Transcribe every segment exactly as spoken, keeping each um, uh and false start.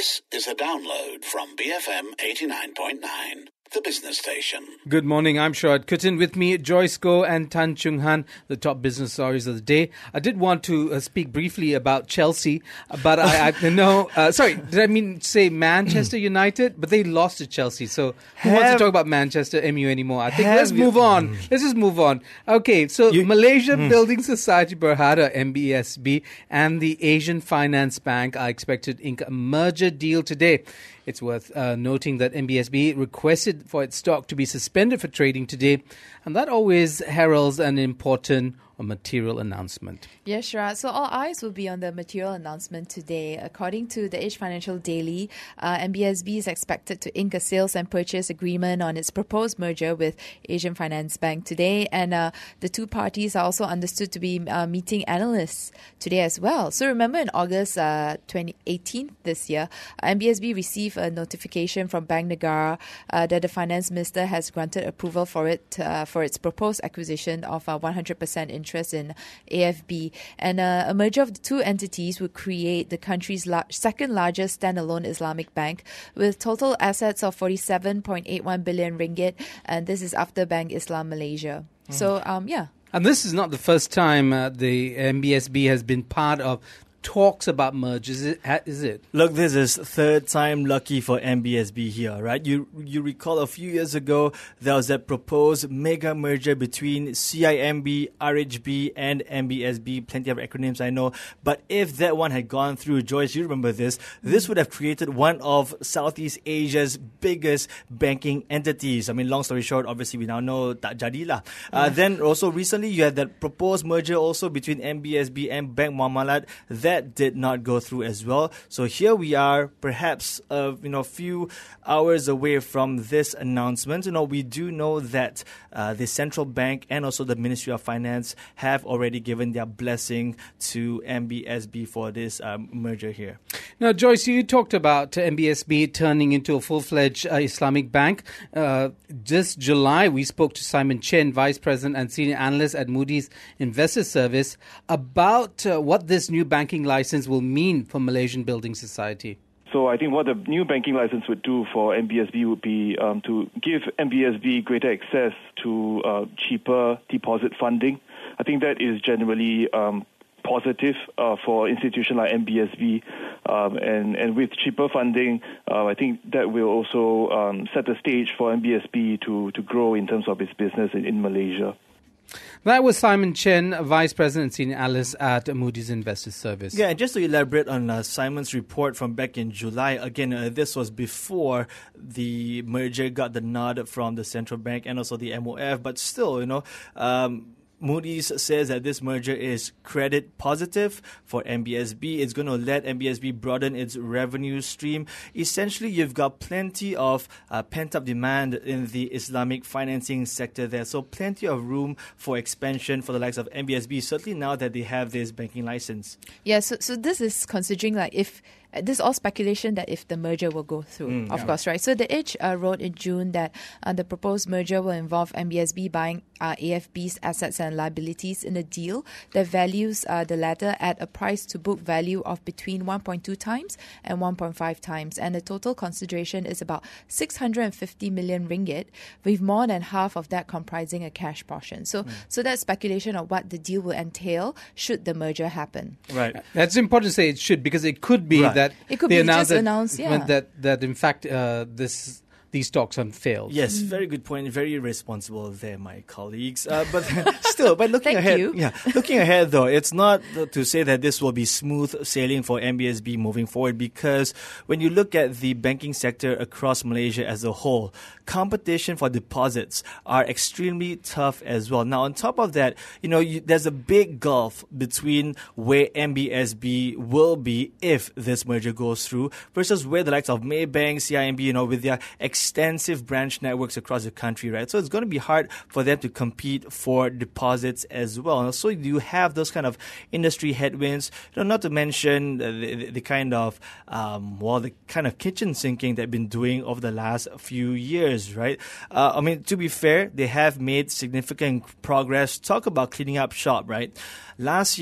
This is a download from B F M eighty-nine point nine, the business station. Good morning, I'm Sharad Kutin. With me, Joyce Goh and Tan Chung Han, the top business stories of the day. I did want to uh, speak briefly about Chelsea, but I, I no, uh, sorry, did I mean say Manchester United? But they lost to Chelsea, so who Have, wants to talk about Manchester M U anymore? I think let's you, move on. Let's just move on. Okay, so you, Malaysia mm. Building Society Berhad, M B S B, and the Asian Finance Bank are expected to ink a merger deal today. It's worth uh, noting that M B S B requested for its stock to be suspended for trading today, and that always heralds an important or material announcement. Yes, Sharad. So all eyes will be on the material announcement today. According to the Edge Financial Daily, uh, M B S B is expected to ink a sales and purchase agreement on its proposed merger with Asian Finance Bank today, and uh, the two parties are also understood to be uh, meeting analysts today as well. So remember in August uh, twenty eighteen this year, M B S B received a notification from Bank Negara uh, that the finance minister has granted approval for it uh, for its proposed acquisition of uh, one hundred percent interest in A F B. And uh, a merger of the two entities would create the country's la- second largest standalone Islamic bank with total assets of forty-seven point eight one billion ringgit. And this is after Bank Islam Malaysia. Mm. So, um, yeah. And this is not the first time uh, the M B S B has been part of talks about mergers, is it? Is it? Look, this is third time lucky for M B S B here, right? You you recall a few years ago, there was that proposed mega merger between C I M B, R H B and M B S B. Plenty of acronyms, I know. But if that one had gone through, Joyce, you remember this, this would have created one of Southeast Asia's biggest banking entities. I mean, long story short, obviously we now know tak jadilah. Uh, then also recently, you had that proposed merger also between M B S B and Bank Muamalat. That That did not go through as well. So here we are, perhaps a you know few hours away from this announcement. You know, we do know that uh, the central bank and also the Ministry of Finance have already given their blessing to M B S B for this um, merger here. Now, Joyce, you talked about M B S B turning into a full-fledged uh, Islamic bank. Uh, this July, we spoke to Simon Chen, Vice President and Senior Analyst at Moody's Investor Service, about uh, what this new banking license will mean for Malaysian Building Society. So I think what the new banking license would do for M B S B would be um, to give M B S B greater access to uh, cheaper deposit funding. I think that is generally um, positive uh, for an institution like M B S B. Um, and, and with cheaper funding, uh, I think that will also um, set the stage for M B S B to, to grow in terms of its business in, in Malaysia. That was Simon Chen, Vice President and Senior Analyst at Moody's Investor Service. Yeah, and just to elaborate on uh, Simon's report from back in July, again, uh, this was before the merger got the nod from the central bank and also the M O F, but still, you know, um, Moody's says that this merger is credit positive for M B S B. It's going to let M B S B broaden its revenue stream. Essentially, you've got plenty of uh, pent-up demand in the Islamic financing sector there. So plenty of room for expansion for the likes of M B S B, certainly now that they have this banking license. Yeah, so, so this is considering like if this is all speculation that if the merger will go through, mm, of yeah. course, right? So the Edge uh, wrote in June that uh, the proposed merger will involve M B S B buying uh, A F B's assets and liabilities in a deal that values uh, the latter at a price-to-book value of between one point two times and one point five times. And the total consideration is about six hundred fifty million ringgit, with more than half of that comprising a cash portion. So, mm. so that's speculation of what the deal will entail should the merger happen. Right. That's important to say it should, because it could be right. that That it could they be announced just that, announced, yeah. that that in fact uh, this these talks have failed. Yes, mm. very good point. Very responsible there, my colleagues. Uh, but still, but looking Thank ahead, you. yeah, looking ahead though, it's not to say that this will be smooth sailing for M B S B moving forward, because when you look at the banking sector across Malaysia as a whole, competition for deposits are extremely tough as well. Now, on top of that, you know, you, there's a big gulf between where M B S B will be if this merger goes through versus where the likes of Maybank, C I M B, you know, with their extensive branch networks across the country, right? So it's going to be hard for them to compete for deposits as well. So you have those kind of industry headwinds, you know, not to mention the, the, the kind of, um, well, the kind of kitchen sinking they've been doing over the last few years, right? Uh, I mean, to be fair, they have made significant progress. Talk about cleaning up shop, right? Last year,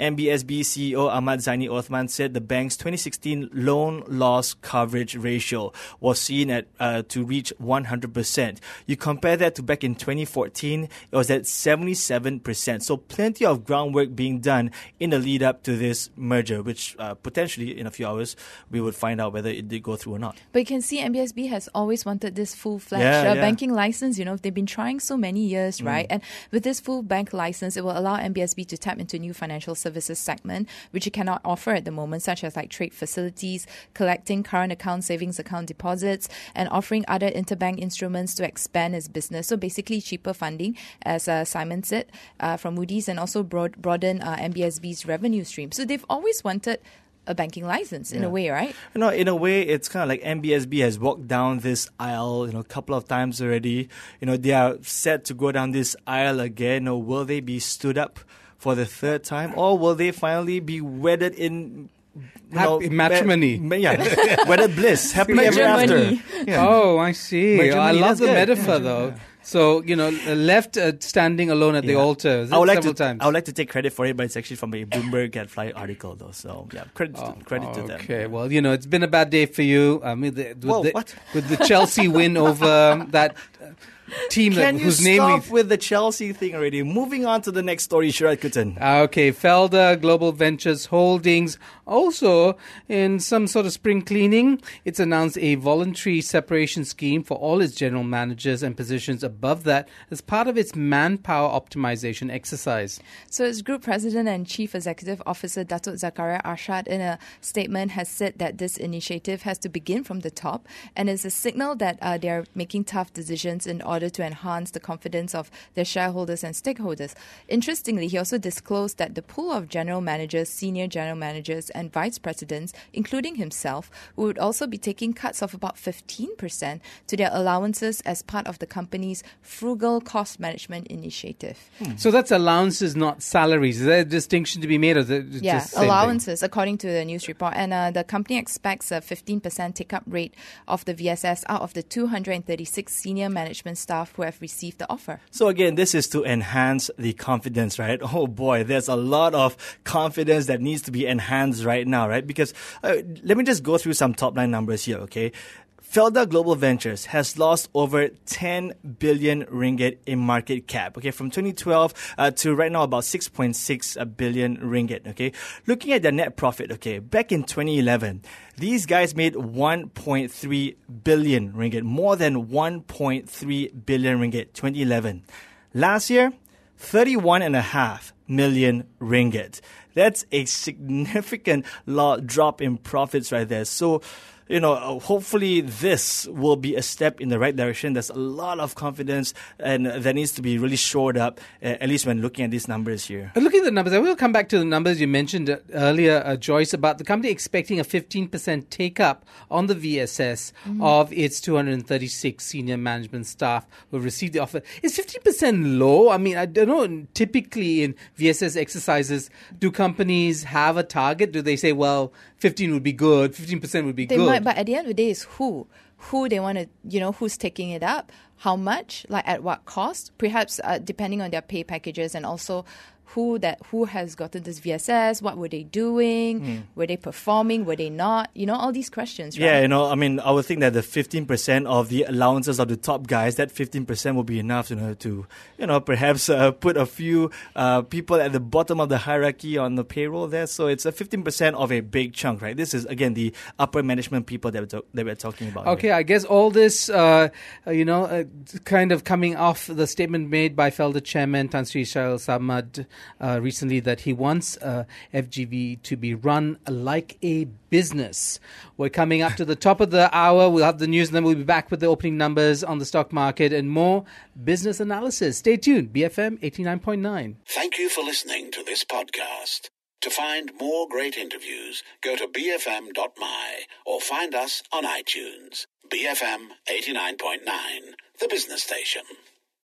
M B S B C E O Ahmad Zaini Othman said the bank's twenty sixteen loan loss coverage ratio was seen at uh, to reach one hundred percent. You compare that to back in twenty fourteen, it was at seventy-seven percent. So plenty of groundwork being done in the lead up to this merger, which uh, potentially in a few hours we would find out whether it did go through or not. But you can see M B S B has always wanted this full-fledged Yeah, uh, yeah. banking license. You know, they've been trying so many years, Mm. right? And with this full bank license, it will allow M B S B to tap into new financial services segment, which it cannot offer at the moment, such as like trade facilities, collecting current account, savings account deposits, and offering other interbank instruments to expand its business. So basically cheaper funding, as uh, Simon said, uh, from Moody's, and also broad- broaden uh, M B S B's revenue stream. So they've always wanted a banking license in Yeah. a way, right? You know, in a way, it's kind of like M B S B has walked down this aisle, you know, a couple of times already. You know, they are set to go down this aisle again. Or will they be stood up for the third time, or will they finally be wedded in? You know, Happy matrimony. ma- yeah, wedded bliss, happily ever after. Matrimony. Yeah. Oh, I see. Merger I money, love that's the good. metaphor, though. So, you know, left uh, standing alone at the Yeah. altar. Is it I would like several to. times? I would like to take credit for it, but it's actually from a Bloomberg Gadfly article, though. So yeah, credit Oh, to, credit to them. Okay, well, you know, it's been a bad day for you. I mean, the, with, Whoa, the, what? with the Chelsea win over that uh, team that, Can you whose name stop we with the Chelsea thing already? Moving on to the next story, Sharad Kutan. Okay, Felder Global Ventures Holdings also in some sort of spring cleaning. It's announced a voluntary separation scheme for all its general managers and positions above that as part of its manpower optimization exercise. So its group president and chief executive officer Datuk Zakaria Arshad in a statement has said that this initiative has to begin from the top and is a signal that uh, they are making tough decisions in order to enhance the confidence of their shareholders and stakeholders. Interestingly, he also disclosed that the pool of general managers, senior general managers and vice presidents, including himself, would also be taking cuts of about fifteen percent to their allowances as part of the company's frugal cost management initiative. So that's allowances, not salaries. Is there a distinction to be made? Or is it Yeah, just same thing? allowances, according to the news report. And uh, the company expects a fifteen percent take-up rate of the V S S out of the two hundred thirty-six senior management staff who have received the offer. So again, this is to enhance the confidence, right? Oh boy, there's a lot of confidence that needs to be enhanced right now, right? Because uh, let me just go through some top line numbers here, okay? Felder Global Ventures has lost over ten billion ringgit in market cap, okay, from twenty twelve uh, to right now about six point six billion ringgit, okay. Looking at their net profit, okay, back in twenty eleven, these guys made one point three billion ringgit, more than one point three billion ringgit, twenty eleven. Last year, thirty-one and a half million ringgit. That's a significant lot drop in profits right there. So, you know, hopefully this will be a step in the right direction. There's a lot of confidence and that needs to be really shored up, uh, at least when looking at these numbers here. But look at the numbers. I will come back to the numbers you mentioned uh, earlier, uh, Joyce, about the company expecting a fifteen percent take-up on the V S S mm-hmm. of its two hundred thirty-six senior management staff who received the offer. Is fifteen percent low? I mean, I don't know. Typically in V S S exercises, do companies have a target? Do they say, well, fifteen would be good, fifteen percent would be They good? might, but at the end of the day, is who? Who they want to, you know, who's taking it up, how much, like at what cost, perhaps uh, depending on their pay packages, and also who that who has gotten this V S S, what were they doing, mm. were they performing, were they not, you know, all these questions, right? Yeah, you know, I mean, I would think that the fifteen percent of the allowances of the top guys, that fifteen percent will be enough, you know, to, you know, perhaps uh, put a few uh, people at the bottom of the hierarchy on the payroll there. So it's a fifteen percent of a big chunk, right? This is, again, the upper management people that we're, to- that we're talking about. Okay, here. I guess all this, uh, uh, you know, uh, kind of coming off the statement made by Felder chairman Tan Sri Shail Samad uh, recently that he wants uh, F G V to be run like a business. We're coming up to the top of the hour. We'll have the news and then we'll be back with the opening numbers on the stock market and more business analysis. Stay tuned. B F M eighty-nine point nine. Thank you for listening to this podcast. To find more great interviews, go to b f m dot m y or find us on iTunes. B F M eighty-nine point nine, the business station.